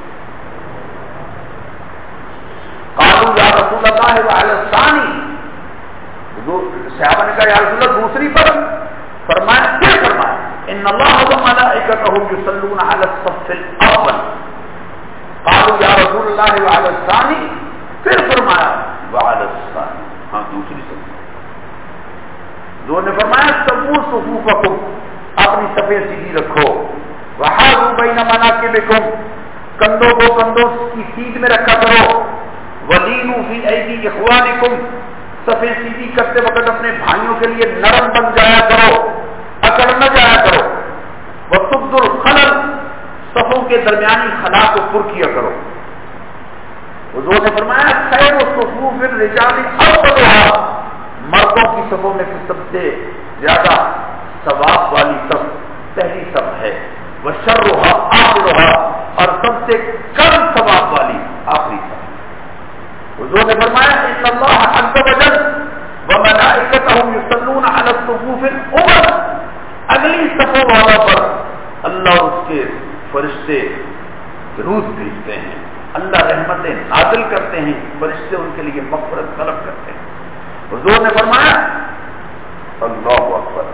قالوا یا رسول اللہ وعلی الثانی. صحابہ نے کہا یا رسول اللہ دوسری پر. فرمایا پھر فرمایا ان اللہ و ملائکتہ یصلون علی الصف الاول. قالوا یا رسول اللہ وعلی الثانی. پھر فرمایا وعلی الثانی. ہاں دوسری صف. دو نے فرمایا سووا صفوفکم، اپنی صفیں سیدھی رکھو. وحاذوا بین مناکبکم، کندھوں کو کندھوں کی سیدھ میں رکھا کرو. وَلِینُوا فِی أَیْدِی إِخْوَانِکُم، صفیں سیدھی کرتے وقت اپنے بھائیوں کے لیے نرم بن جایا کرو، اکڑ نہ جایا کرو. وَسُدُّوا الْخَلَلَ، صفوں کے درمیانی خلا کو پر کیا کرو. حضور نے فرمایا خیر الصفوف الرجال أفضلها، مردوں کی صفوں میں سب سے زیادہ ثواب والی صف پہلی صف ہے. وَشَرُّهَا آخِرُهَا، اور سب سے کم ثواب والی آخری صف. حضور نے فرمایا ان اللہ عز وجل وملائکتہ یصلون علی الصفوف الاول. اگلی صفوں والوں پر اللہ اور اس کے فرشتے درود بھیجتے ہیں، اللہ رحمتیں نازل کرتے ہیں، فرشتے ان کے لیے مغفرت طلب کرتے ہیں. حضور نے فرمایا اللہ اکبر.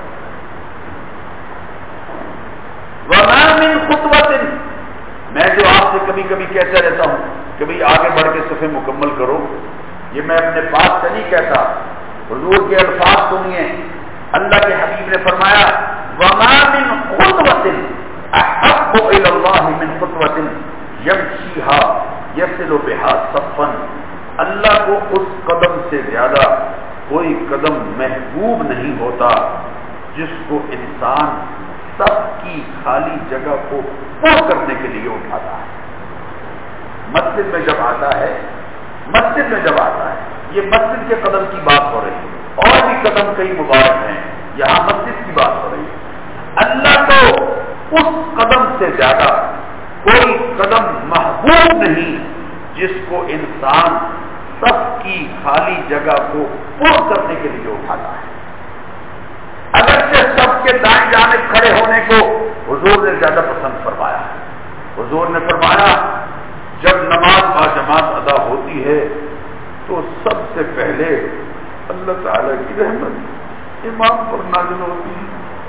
وما من خطوۃ، میں جو آپ سے کبھی کبھی کہتا رہتا ہوں کہ بھئی آگے بڑھ کے صفیں مکمل کرو، یہ میں اپنے پاس سے نہیں کہتا، حضور کے الفاظ سنیے. اللہ کے حبیب نے فرمایا وما من خطوۃ احب الی اللہ من خطوۃ یمشیها یصل بها صفا. اللہ کو اس قدم سے زیادہ کوئی قدم محبوب نہیں ہوتا جس کو انسان سب کی خالی جگہ کو پر کرنے کے لیے اٹھاتا ہے. مسجد میں جب آتا ہے مسجد میں جب آتا ہے یہ مسجد کے قدم کی بات ہو رہی ہے، اور بھی قدم کئی مبارک ہیں، یہاں مسجد کی بات ہو رہی ہے. اللہ کو اس قدم سے زیادہ کوئی قدم محبوب نہیں جس کو انسان سب کی خالی جگہ کو پر کرنے کے لیے اٹھاتا ہے. اگرچہ سب کے دائیں جانب کھڑے ہونے کو حضور نے زیادہ پسند فرمایا ہے. حضور نے فرمایا جب نماز با جماعت ادا ہوتی ہے تو سب سے پہلے اللہ تعالی کی رحمت امام پر نازل ہوتی ہے.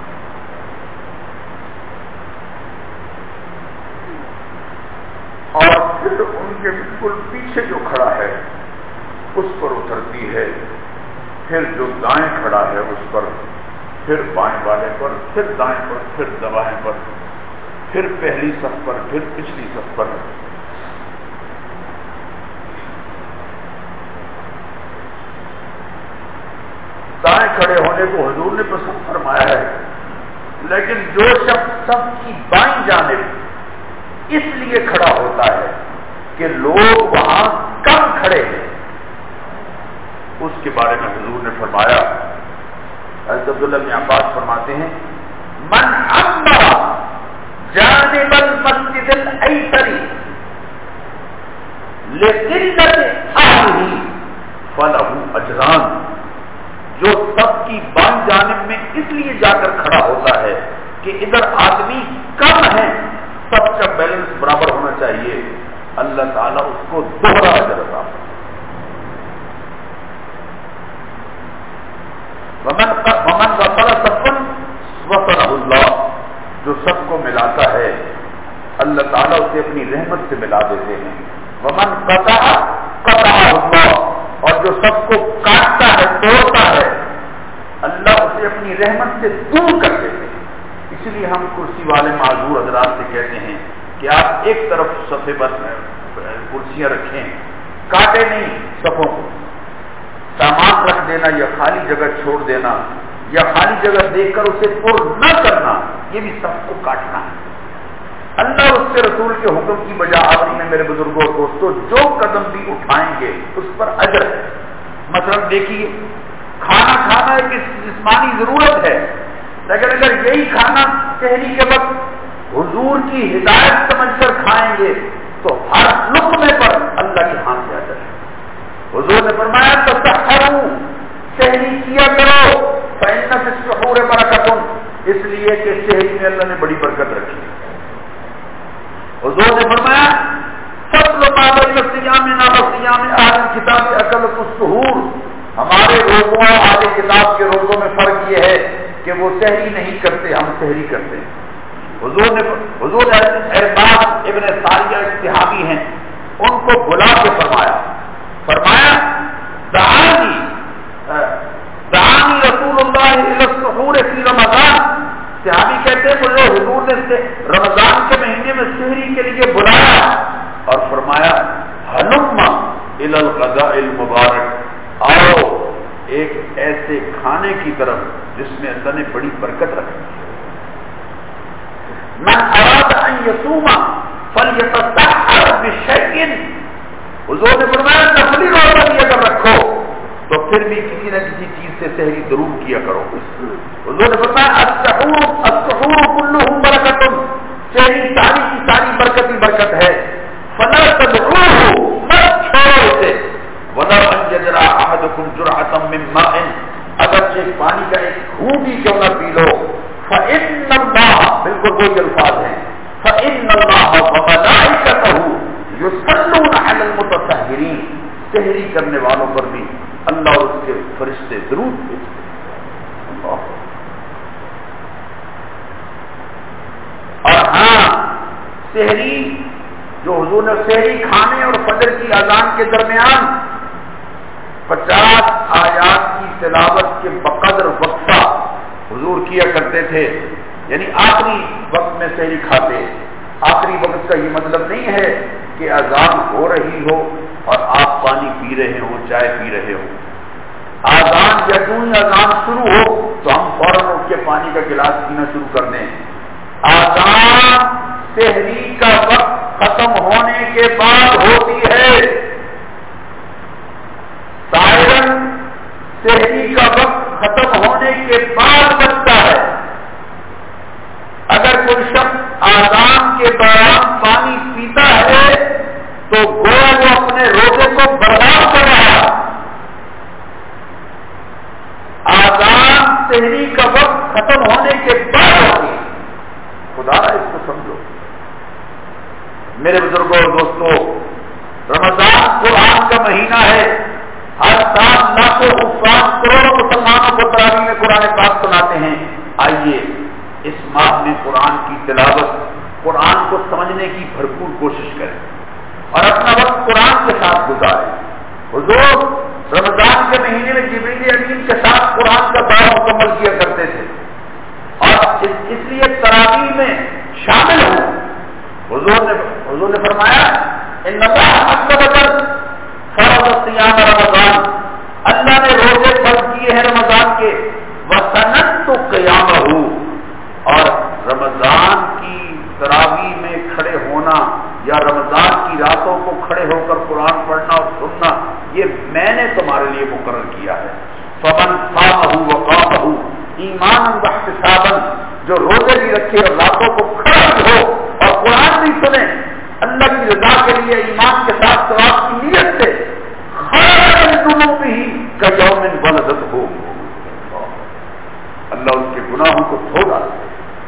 اور پھر ان کے بالکل پیچھے جو کھڑا ہے اس پر اترتی ہے، پھر جو دائیں کھڑا ہے اس پر، پھر بائیں والے پر، پھر دائیں پر، پھر دبائیں پر، پھر پہلی صف پر، پھر پچھلی صف پر. کھڑے ہونے کو حضور نے پسند فرمایا ہے، لیکن جو شخص سب کی بائیں جانب اس لیے کھڑا ہوتا ہے کہ لوگ وہاں کم کھڑے ہیں، اس کے بارے میں حضور نے فرمایا، حضرت عبداللہ بن عباس فرماتے ہیں، من امر جانب المسجد الایسر لقلت اہلہ فلہ اجران، جو سب کی بائیں جانب میں اس لیے جا کر کھڑا ہوتا ہے کہ ادھر آدمی کم ہے، سب کا بیلنس برابر ہونا چاہیے، اللہ تعالیٰ اس کو دوہرا اجر عطا فرمائے۔ ومن وصل صفا وصلہ اللہ، جو سب کو ملاتا ہے اللہ تعالیٰ اسے اپنی رحمت سے ملا دیتے ہیں۔ ومن قطع قطعہ اللہ، اور جو سب کو کاٹتا ہے توڑتا ہے اللہ اسے اپنی رحمت سے دور کر دیتے ہیں۔ اسی لیے ہم کرسی والے معذور حضرات سے کہتے ہیں کہ آپ ایک طرف صفے پر کرسیاں رکھیں، کاٹے نہیں صفوں کو، سامان رکھ دینا یا خالی جگہ چھوڑ دینا یا خالی جگہ دیکھ کر اسے پر نہ کرنا، یہ بھی سب کو کاٹنا ہے۔ اللہ اس کے رسول کے حکم کی بجا آوری میں میرے بزرگوں اور دوستوں جو قدم بھی اٹھائیں گے اس پر اجر ہے۔ مثلا دیکھیے، کھانا کھانا ایک جسمانی ضرورت ہے، لیکن اگر یہی کھانا سحری کے وقت حضور کی ہدایت سمجھ کر کھائیں گے تو ہر لقمے پر اللہ کے ہاتھ سے اجر ہے۔ حضور نے فرمایا تسحروا، سحری کیا کرو، فإن فی السحور برکۃ، اس لیے کہ سحری میں اللہ نے بڑی برکت رکھی ہے۔ حضور نے فرمایا فضل ما بین صیامنا و صیام اہل کتاب اکلۃ السحور، ہمارے روزوں اور اہل کتاب کے روزوں میں فرق یہ ہے کہ وہ سحری نہیں کرتے، ہم سحری کرتے ہیں۔ حضور نے حضور ارباب ابن ساریہ صحابی ہیں، ان کو بلا کے فرمایا فرمایا دعانی دعانی رسول اللہ الی السحور فی رمضان، صحابی کہتے ہیں مجھے حضور نے رمضان کے مہینے میں سحری کے لیے بلایا اور فرمایا ہلم الی الغداء المبارک، آؤ ایک ایسے کھانے کی طرف جس میں اللہ نے بڑی برکت رکھی ہے۔ من اراد ان یصوم فلیتسحر بشیء، حضور نے فرمایا نفلی روزہ بھی اگر رکھو تو پھر بھی کسی نہ کسی چیز سے سحری ضرور کیا کرو۔ حضور نے فرمایا السحور السحور کلہ برکت، سحری ساری کی ساری برکت ہی برکت ہے۔ فلا تدعوه، مت چھوڑو اسے، ولو ان یجرع احدکم جرعۃ من ماء، اگرچہ پانی کا ایک گھونٹ بھی کیوں نہ پی لو، فإن اللہ، بالکل وہی الفاظ ہیں، فإن اللہ وملائکتہ یصلون علی المتطہرین، سحری کرنے والوں پر بھی اللہ اور اس کے فرشتے ضرور بھیجتے ہیں۔ اور ہاں سحری جو حضور نے سحری کھانے اور فجر کی اذان کے درمیان پچاس آیات کی تلاوت کے بقدر وقفہ حضور کیا کرتے تھے، یعنی آخری وقت میں سحری کھاتے۔ آخری وقت کا یہ مطلب نہیں ہے کہ اذان ہو رہی ہو اور آپ پانی پی رہے ہوں، چائے پی رہے ہوں۔ اذان یا یوں ہی اذان شروع ہو تو ہم فوراً اٹھ کے پانی کا گلاس پینا شروع کر دیں۔ اذان سحری کا وقت ختم ہونے کے بعد ہوتی ہے، سائرن سحری کا وقت ختم ہونے کے بعد بچتا ہے۔ اگر کوئی شخص اذان کے دوران پانی پیتا ہے تو گویا وہ اپنے روزے کو برباد کر رہا ہے۔ اذان سحری کا وقت ختم ہونے کے بعد ہوتی ہے، خدا اس کو سمجھو۔ میرے بزرگوں اور دوستوں، رمضان قرآن کا مہینہ ہے، ہر سال لاکھوں حفاظ کروڑوں مسلمانوں کو تراویح میں قرآن پاک سناتے ہیں۔ آئیے اس ماہ میں قرآن کی تلاوت، قرآن کو سمجھنے کی بھرپور کوشش کریں اور اپنا وقت قرآن کے ساتھ گزاریں۔ حضور رمضان کے مہینے میں جبریل امین کے ساتھ قرآن کا دور مکمل کیا کرتے تھے اور اس, اس لیے تراویح میں شامل ہوں۔ حضور نے حضور نے فرمایا ان اللہ عز وجل فرض صیام رمضان، اللہ نے روزے فرض کیے ہیں رمضان کے وسنت قیامہ، اور رمضان کی تراویح میں کھڑے ہونا یا رمضان کی راتوں کو کھڑے ہو کر قرآن پڑھنا اور سننا، یہ میں نے تمہارے لیے مقرر کیا ہے۔ فمن صامہ وقامہ ایمانا واحتسابا، جو روزے بھی رکھے اور راتوں کو کھڑا بھی ہو اور قرآن بھی سنے اللہ کی رضا کے لیے ایمان کے ساتھ ثواب کی نیت سے، خیر ذنوبہ کیوم ولدتہ، اللہ اس کے گناہوں کو دھو ڈالے۔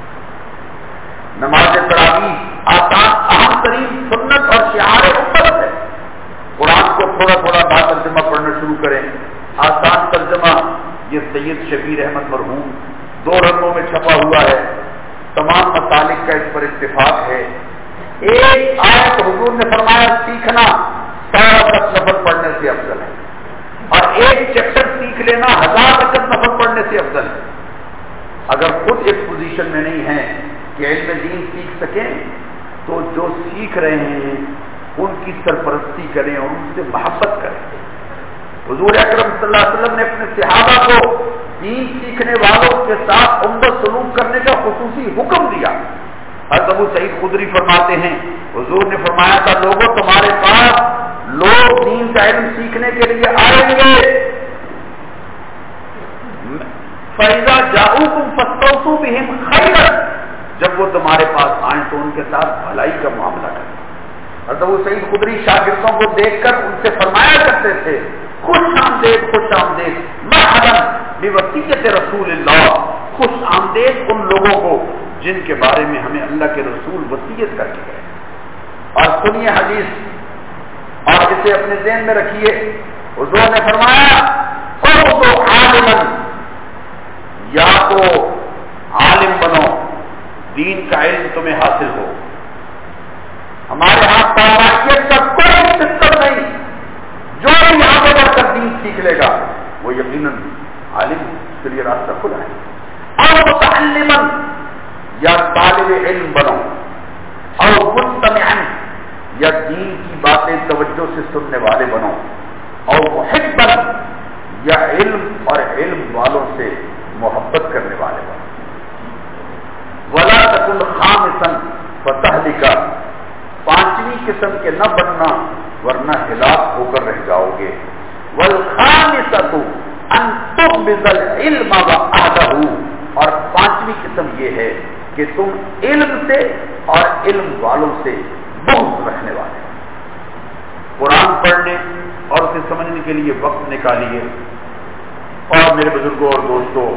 نماز تراویح آسان اہم ترین سنت اور شعار امت ہے۔ قرآن کو تھوڑا تھوڑا با ترجمہ پڑھنا شروع کریں۔ آسان ترجمہ یہ سید شبیر احمد مرحوم دو رنگوں میں چھپا ہوا ہے، تمام مسالک کا اس پر اتفاق ہے۔ ایک آیت حضور نے فرمایا سیکھنا سو رکعت نفل پڑھنے سے افضل ہے، اور ایک چیپٹر سیکھ لینا ہزار رکعت نفل پڑھنے سے افضل ہے۔ اگر خود ایک پوزیشن میں نہیں ہے کہ علم دین سیکھ سکیں تو جو سیکھ رہے ہیں ان کی سرپرستی کریں اور ان سے محبت کریں۔ حضور اکرم صلی اللہ علیہ وسلم نے اپنے صحابہ کو دین سیکھنے والوں کے ساتھ عمدہ سلوک کرنے کا خصوصی حکم دیا۔ حضرت ابو سعید خدری فرماتے ہیں حضور نے فرمایا تھا لوگوں تمہارے پاس لوگ دین کا علم سیکھنے کے لیے آئیں گے، فَإِذَا جَاءُوكُمْ فَاسْتَوْصُوا بِهِمْ خَيْرًا، جب وہ تمہارے پاس آئیں تو ان کے ساتھ بھلائی کا معاملہ کریں۔ حضرت ابو سعید خدری شاگردوں کو دیکھ کر ان سے فرمایا کرتے تھے خوش آمدید خوش آمدید مرحبا بوصیت رسول اللہ، خوش آمدید ان لوگوں کو جن کے بارے میں ہمیں اللہ کے رسول وصیت کر کے گئے۔ اور سنیے حدیث اور اسے اپنے ذہن میں رکھیے، حضور نے فرمایا اُعْطُوا عَالِمًا، یا تو عالم بنو، دین کا علم تمہیں حاصل ہو۔ ہمارے ہاں تابعیت کا کوئی سسٹم نہیں، جو بھی آگے بڑھ کر دین سیکھ لے گا وہ یقیناً عالم، اس کے لیے راستہ کھلا ہے۔ اور متعلما، یا طالب علم بنو، اور مستمعا، یا دین کی باتیں توجہ سے سننے والے بنو، اور محبا، یا علم اور علم والوں سے محبت کرنے والے بنو۔ ولا تکن خامسا فتہلکا، پانچویں قسم کے نہ بننا ورنہ ہلاک ہو کر رہ جاؤ گے۔ والخامسۃ ان تغمض العلم وأهله، اور پانچویں قسم یہ ہے کہ تم علم سے اور علم والوں سے بغض رکھنے والے ہو۔ قرآن پڑھنے اور اسے سمجھنے کے لیے وقت نکالیے۔ اور میرے بزرگوں اور دوستوں،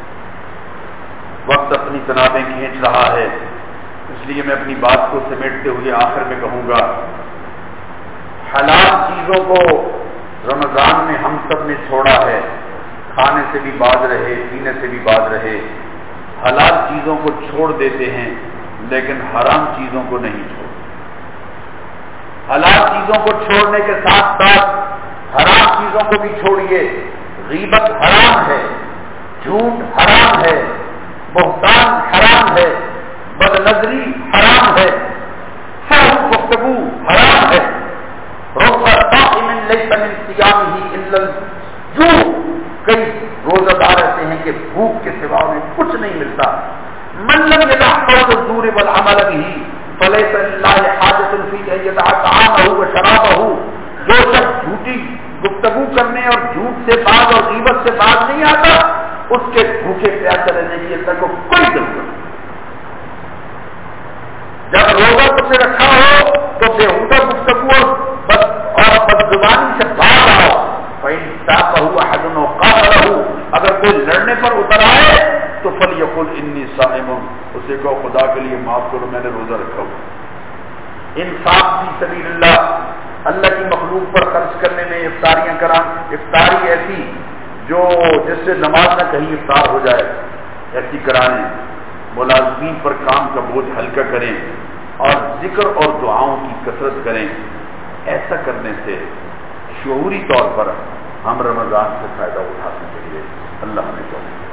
وقت اپنی تنابیں کھینچ رہا ہے، اس لیے میں اپنی بات کو سمیٹتے ہوئے آخر میں کہوں گا، حلال چیزوں کو رمضان میں ہم سب نے چھوڑا ہے، کھانے سے بھی باز رہے، پینے سے بھی باز رہے۔ حلال چیزوں کو چھوڑ دیتے ہیں لیکن حرام چیزوں کو نہیں چھوڑتے۔ حلال چیزوں کو چھوڑنے کے ساتھ ساتھ حرام چیزوں کو بھی چھوڑیے۔ غیبت حرام ہے، جھوٹ حرام ہے، بہتان حرام ہے، بد نظری حرام ہے، فحش گفتگو حرام ہے۔ رب صائم لیس من صیامہ الا الجوع، کئی روزہ دار ایسے ہیں کہ بھوک کے سوا انہیں کچھ نہیں ملتا۔ من لم يدع قول الزور والعمل به فليس لله حاجة في ان يدع طعامه وشرابه، جو شخص جھوٹی گفتگو کرنے اور جھوٹ سے باز اور غیبت سے باز نہیں آتا، اس کے بھوکے پیاسے رہنے کی اللہ کو کوئی ضرورت نہیں۔ جب روزہ تم نے رکھا ہو تو بےہودہ گفتگو اور بدزبانی سے باز آؤ۔ فَإِنْ سَاقَهُ أَحَدٌ وَقَاتَلَهُ، اگر کوئی لڑنے پر اتر آئے تو فَلْيَقُلْ إِنِّي صَائِمٌ، اسے کہو خدا کے لیے معاف کرو میں نے روزہ رکھا ہوا۔ انفاق فی سبیل اللہ، اللہ کی مخلوق پر خرچ کرنے میں افطاریاں کرا، افطاری ایسی جو جس سے نماز نہ کہیں افطار ہو جائے، ایسی کرائیں۔ ملازمین پر کام کا بوجھ ہلکا کریں اور ذکر اور دعاؤں کی کثرت کریں۔ ایسا کرنے سے شعوری طور پر ہم رمضان سے فائدہ اٹھا سکیں گے۔ اللہ ہمیں توفیق دے۔